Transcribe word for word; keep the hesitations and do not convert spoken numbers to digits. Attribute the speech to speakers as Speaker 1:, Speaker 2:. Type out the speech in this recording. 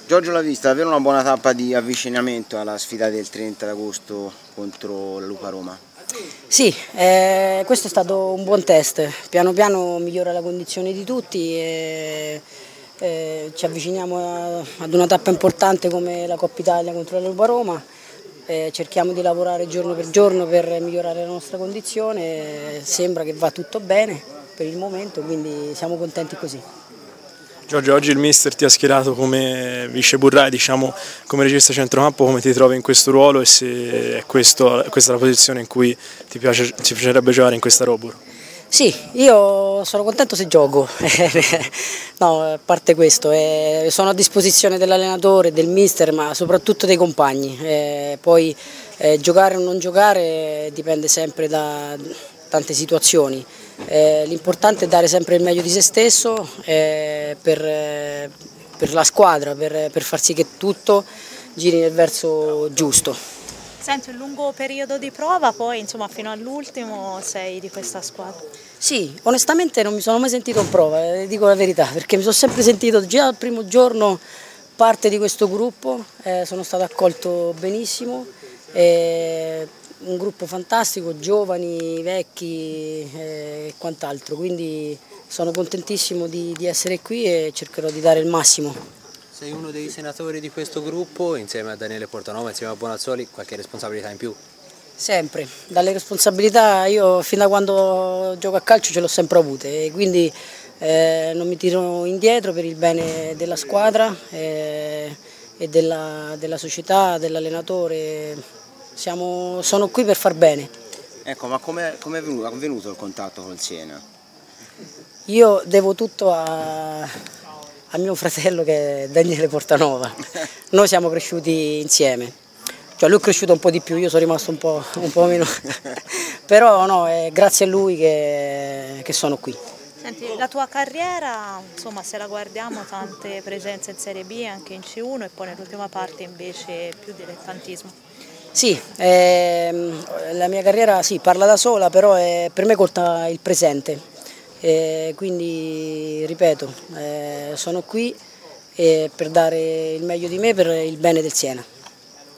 Speaker 1: Giorgio l'ha vista, davvero una buona tappa di avvicinamento alla sfida del trenta agosto contro la Lupa Roma.
Speaker 2: Sì, eh, questo è stato un buon test, piano piano migliora la condizione di tutti e eh, ci avviciniamo a, ad una tappa importante come la Coppa Italia contro la Lupa Roma, eh, cerchiamo di lavorare giorno per giorno per migliorare la nostra condizione, sembra che va tutto bene per il momento, quindi siamo contenti così.
Speaker 3: Giorgio, oggi il mister ti ha schierato come vice Burrai, diciamo come regista centrocampo, come ti trovi in questo ruolo e se è questo, questa la posizione in cui ti, piace, ti piacerebbe giocare in questa Robur?
Speaker 2: Sì, io sono contento se gioco, no, a parte questo, eh, sono a disposizione dell'allenatore, del mister, ma soprattutto dei compagni, eh, poi eh, giocare o non giocare dipende sempre da tante situazioni, eh, l'importante è dare sempre il meglio di se stesso eh, per, eh, per la squadra, per, per far sì che tutto giri nel verso giusto.
Speaker 4: Senti, un lungo periodo di prova, poi insomma fino all'ultimo sei di questa squadra.
Speaker 2: Sì, onestamente non mi sono mai sentito in prova, eh, dico la verità, perché mi sono sempre sentito già dal primo giorno parte di questo gruppo, eh, sono stato accolto benissimo, eh, un gruppo fantastico, giovani, vecchi e eh, quant'altro, quindi sono contentissimo di, di essere qui e cercherò di dare il massimo.
Speaker 5: Sei uno dei senatori di questo gruppo, insieme a Daniele Portanova, insieme a Bonazzoli, qualche responsabilità in più?
Speaker 2: Sempre, dalle responsabilità io fin da quando gioco a calcio ce l'ho sempre avute e quindi eh, non mi tiro indietro per il bene della squadra eh, e della, della società, dell'allenatore, sono qui per far bene.
Speaker 1: Ecco, ma come è avvenuto il contatto col Siena?
Speaker 2: Io devo tutto a... a mio fratello che è Daniele Portanova, noi siamo cresciuti insieme, cioè lui è cresciuto un po' di più, io sono rimasto un po', un po' meno, però no, è grazie a lui che, che sono qui.
Speaker 4: Senti, la tua carriera, insomma, se la guardiamo, tante presenze in Serie B, anche in C uno e poi nell'ultima parte invece più dilettantismo.
Speaker 2: Sì, ehm, la mia carriera sì, parla da sola, però è, per me conta il presente. E quindi ripeto, eh, sono qui eh, per dare il meglio di me per il bene del Siena.